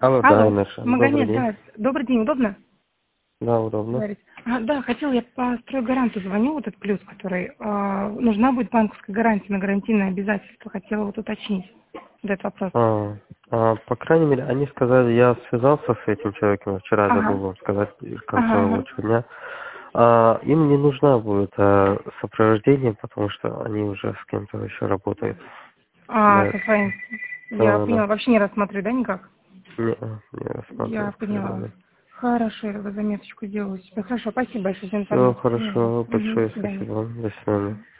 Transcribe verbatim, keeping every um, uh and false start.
Алло, да, Алло, Инесса, добрый Магомед, день. да. Добрый день, удобно Да, удобно. говорить? А, да, хотела, я по стройгаранту звоню, вот этот плюс, который, а, нужна будет банковская гарантия на гарантийное обязательство. Хотела вот уточнить вот этот вопрос. А, а, по крайней мере, они сказали, я связался с этим человеком, вчера забыл Ага, вам сказать к концу ага, ага. рабочего дня. А, им не нужна будет а, сопровождение, потому что они уже с кем-то еще работают. А, Да, со своим, я да, поняла, да. вообще не рассматриваю, да, никак? Не, не Я рассматривают, к поняла вас. сожалению. Хорошо, я тогда заметочку сделаю себе. Хорошо, спасибо большое за Все информацию. Поняла. хорошо, Угу, до большое свидания. спасибо вам. До свидания.